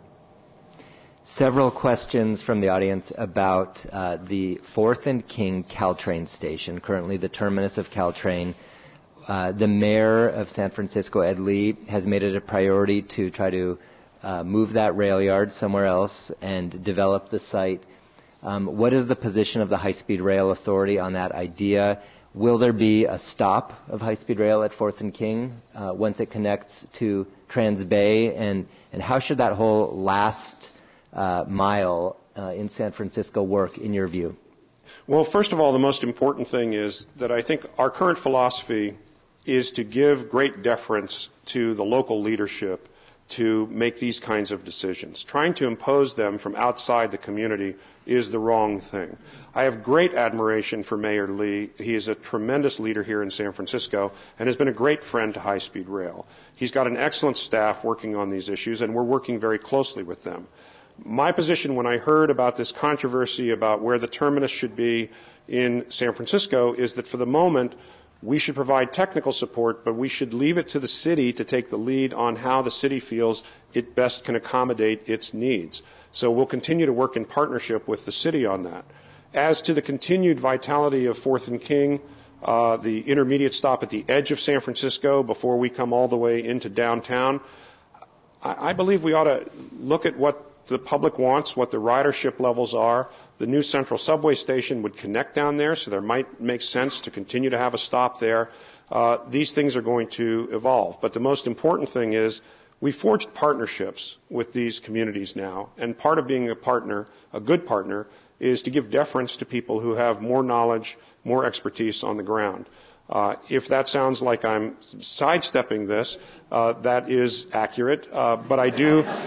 Several questions from the audience about the 4th and King Caltrain station, currently the terminus of Caltrain. The mayor of San Francisco, Ed Lee, has made it a priority to try to move that rail yard somewhere else and develop the site. What is the position of the High-Speed Rail Authority on that idea? Will there be a stop of high-speed rail at 4th and King once it connects to Transbay? And how should that whole last mile in San Francisco work, in your view? Well, first of all, the most important thing is that I think our current philosophy is to give great deference to the local leadership to make these kinds of decisions. Trying to impose them from outside the community is the wrong thing. I have great admiration for Mayor Lee. He is a tremendous leader here in San Francisco and has been a great friend to high-speed rail. He's got an excellent staff working on these issues, and we're working very closely with them. My position when I heard about this controversy about where the terminus should be in San Francisco is that for the moment, we should provide technical support, but we should leave it to the city to take the lead on how the city feels it best can accommodate its needs. So we'll continue to work in partnership with the city on that. As to the continued vitality of 4th and King, the intermediate stop at the edge of San Francisco before we come all the way into downtown, I believe we ought to look at what the public wants, what the ridership levels are. The new central subway station would connect down there, so there might make sense to continue to have a stop there. These things are going to evolve. But the most important thing is we forged partnerships with these communities now, and part of being a partner, a good partner, is to give deference to people who have more knowledge, more expertise on the ground. If that sounds like I'm sidestepping this, that is accurate. But I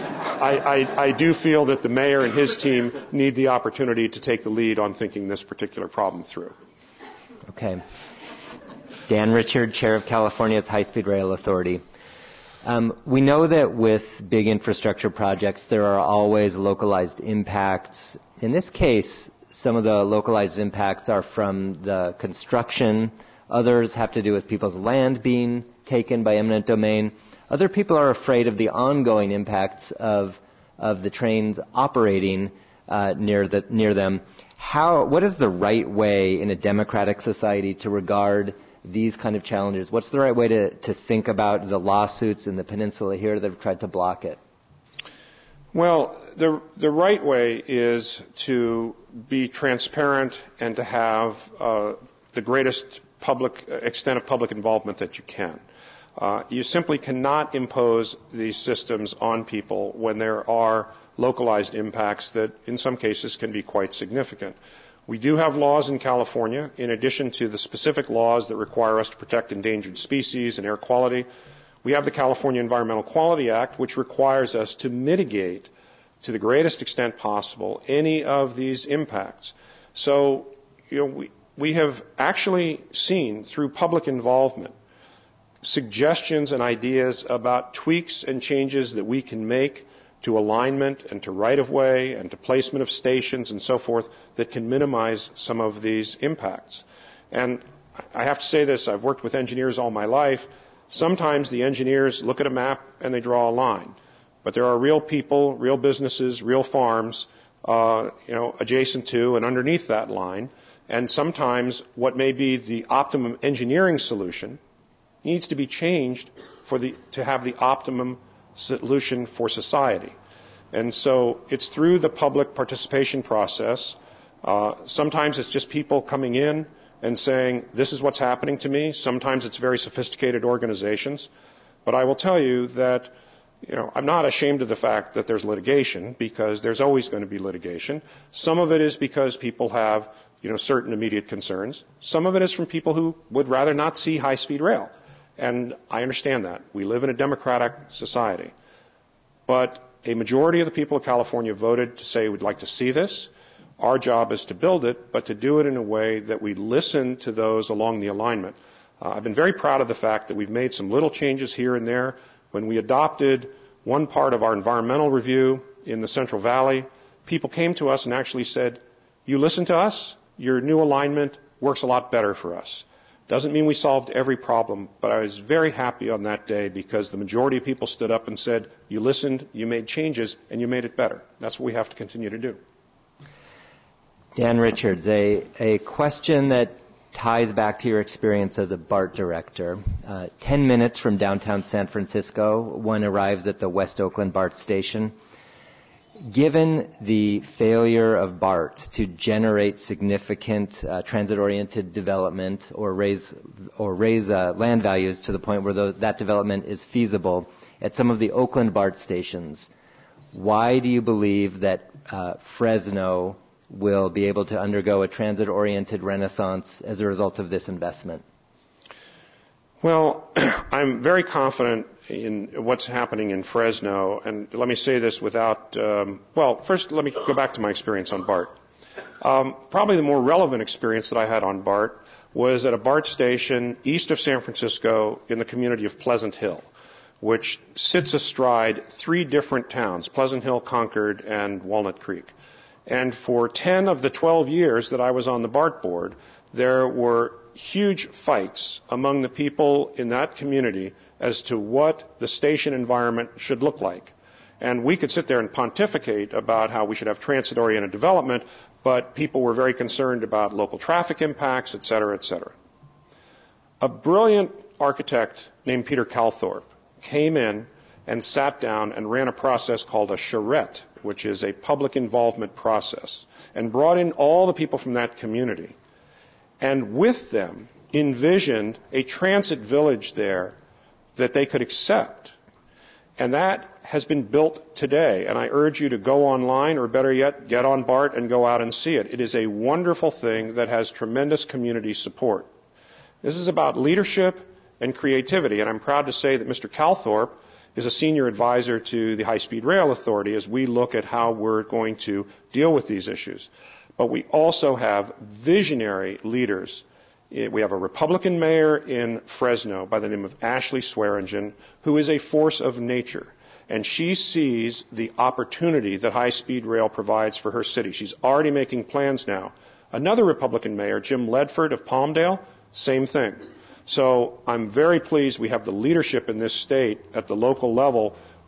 do feel that the mayor and his team need the opportunity to take the lead on thinking this particular problem through. Okay. Dan Richard, Chair of California's High-Speed Rail Authority. We know that with big infrastructure projects, there are always localized impacts. In this case, some of the localized impacts are from the construction. Others have to do with people's land being taken by eminent domain. Other people are afraid of the ongoing impacts of of the trains operating near them. What is the right way in a democratic society to regard these kind of challenges? What's the right way to think about the lawsuits in the peninsula here that have tried to block it? Well, the right way is to be transparent and to have the greatest extent of public involvement that you can. You simply cannot impose these systems on people when there are localized impacts that in some cases can be quite significant. We do have laws in California, in addition to the specific laws that require us to protect endangered species and air quality. We have the California Environmental Quality Act, which requires us to mitigate to the greatest extent possible any of these impacts. So, we have actually seen through public involvement suggestions and ideas about tweaks and changes that we can make to alignment and to right-of-way and to placement of stations and so forth that can minimize some of these impacts. And I have to say this, I've worked with engineers all my life. Sometimes the engineers look at a map and they draw a line. But there are real people, real businesses, real farms, adjacent to and underneath that line. And sometimes what may be the optimum engineering solution needs to be changed to have the optimum solution for society. And so it's through the public participation process. Sometimes it's just people coming in and saying, this is what's happening to me. Sometimes it's very sophisticated organizations. But I will tell you that, I'm not ashamed of the fact that there's litigation, because there's always going to be litigation. Some of it is because people have, certain immediate concerns. Some of it is from people who would rather not see high-speed rail. And I understand that. We live in a democratic society. But a majority of the people of California voted to say we'd like to see this. Our job is to build it, but to do it in a way that we listen to those along the alignment. I've been very proud of the fact that we've made some little changes here and there. When we adopted one part of our environmental review in the Central Valley, people came to us and actually said, you listen to us, your new alignment works a lot better for us. Doesn't mean we solved every problem, but I was very happy on that day because the majority of people stood up and said, you listened, you made changes, and you made it better. That's what we have to continue to do. Dan Richards, a question that ties back to your experience as a BART director. 10 minutes from downtown San Francisco, one arrives at the West Oakland BART station. Given the failure of BART to generate significant transit-oriented development or raise land values to the point where that development is feasible at some of the Oakland BART stations, why do you believe that Fresno will be able to undergo a transit-oriented renaissance as a result of this investment? Well, I'm very confident in what's happening in Fresno, and let me say this without, first let me go back to my experience on BART. Probably the more relevant experience that I had on BART was at a BART station east of San Francisco in the community of Pleasant Hill, which sits astride 3 different towns, Pleasant Hill, Concord, and Walnut Creek. And for 10 of the 12 years that I was on the BART board, there were huge fights among the people in that community as to what the station environment should look like. And we could sit there and pontificate about how we should have transit-oriented development, but people were very concerned about local traffic impacts, et cetera, et cetera. A brilliant architect named Peter Calthorpe came in and sat down and ran a process called a charrette, which is a public involvement process, and brought in all the people from that community. And with them envisioned a transit village there that they could accept. And that has been built today. And I urge you to go online, or better yet, get on BART and go out and see it. It is a wonderful thing that has tremendous community support. This is about leadership and creativity. And I'm proud to say that Mr. Calthorpe is a senior advisor to the High Speed Rail Authority as we look at how we're going to deal with these issues. But we also have visionary leaders. We have a Republican mayor in Fresno by the name of Ashley Swearingen, who is a force of nature. And she sees the opportunity that high-speed rail provides for her city. She's already making plans now. Another Republican mayor, Jim Ledford of Palmdale, same thing. So I'm very pleased we have the leadership in this state at the local level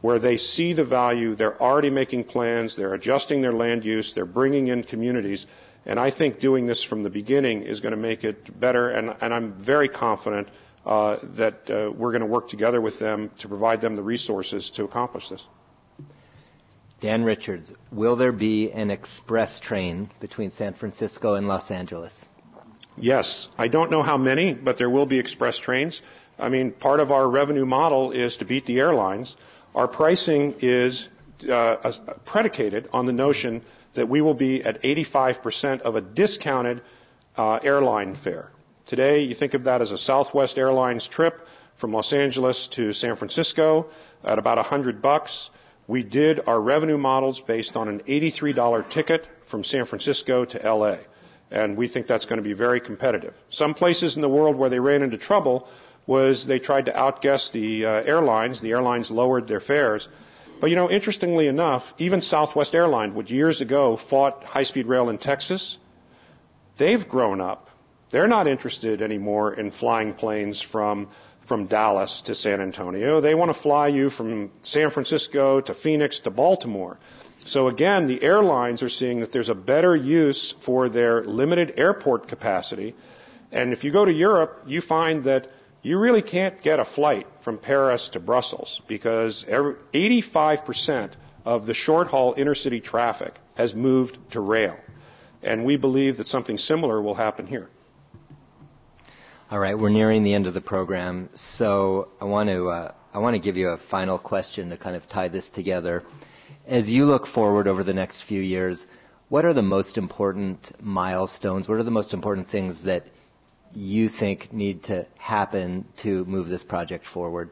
where they see the value, they're already making plans, they're adjusting their land use, they're bringing in communities, and I think doing this from the beginning is going to make it better, and I'm very confident that we're going to work together with them to provide them the resources to accomplish this. Dan Richards, will there be an express train between San Francisco and Los Angeles? Yes. I don't know how many, but there will be express trains. I mean, part of our revenue model is to beat the airlines. Our pricing is predicated on the notion that we will be at 85% of a discounted airline fare. Today, you think of that as a Southwest Airlines trip from Los Angeles to San Francisco at about $100. We did our revenue models based on an $83 ticket from San Francisco to LA, and we think that's going to be very competitive. Some places in the world where they ran into trouble was they tried to outguess the airlines. The airlines lowered their fares. But, interestingly enough, even Southwest Airlines, which years ago fought high-speed rail in Texas, they've grown up. They're not interested anymore in flying planes from Dallas to San Antonio. They want to fly you from San Francisco to Phoenix to Baltimore. So again, the airlines are seeing that there's a better use for their limited airport capacity. And if you go to Europe, you find that you really can't get a flight from Paris to Brussels because 85% of the short-haul intercity traffic has moved to rail. And we believe that something similar will happen here. All right, we're nearing the end of the program, so I want to give you a final question to kind of tie this together. As you look forward over the next few years, what are the most important milestones? What are the most important things that you think need to happen to move this project forward?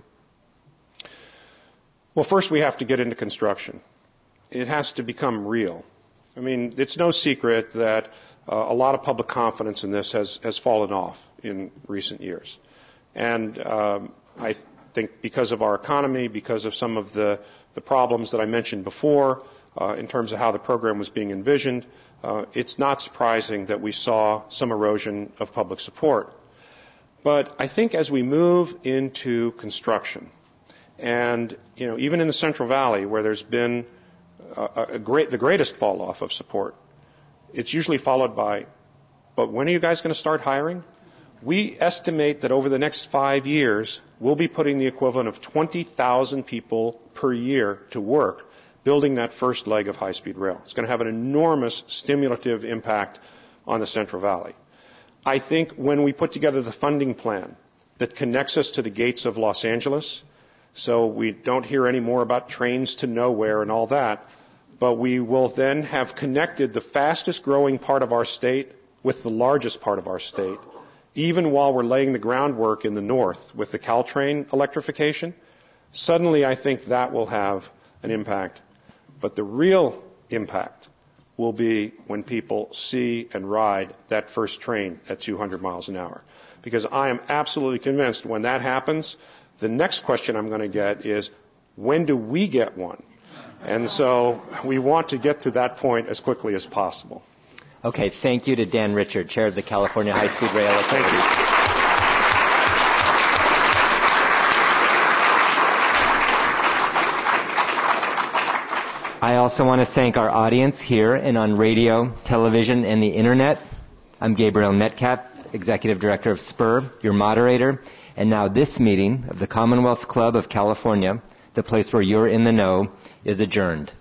Well, first we have to get into construction. It has to become real. I mean, it's no secret that a lot of public confidence in this has fallen off in recent years. And I think because of our economy, because of some of the problems that I mentioned before in terms of how the program was being envisioned, it's not surprising that we saw some erosion of public support. But I think as we move into construction, and even in the Central Valley where there's been the greatest fall off of support, it's usually followed by, but when are you guys going to start hiring? We estimate that over the next 5 years, we'll be putting the equivalent of 20,000 people per year to work building that first leg of high-speed rail. It's going to have an enormous stimulative impact on the Central Valley. I think when we put together the funding plan that connects us to the gates of Los Angeles, so we don't hear any more about trains to nowhere and all that, but we will then have connected the fastest growing part of our state with the largest part of our state, even while we're laying the groundwork in the north with the Caltrain electrification. Suddenly I think that will have an impact. But the real impact will be when people see and ride that first train at 200 miles an hour. Because I am absolutely convinced when that happens, the next question I'm going to get is, when do we get one? And so we want to get to that point as quickly as possible. Okay, thank you to Dan Richard, Chair of the California High-Speed Rail Authority. Thank you. I also want to thank our audience here and on radio, television, and the Internet. I'm Gabriel Metcalf, Executive Director of SPUR, your moderator. And now this meeting of the Commonwealth Club of California, the place where you're in the know, is adjourned.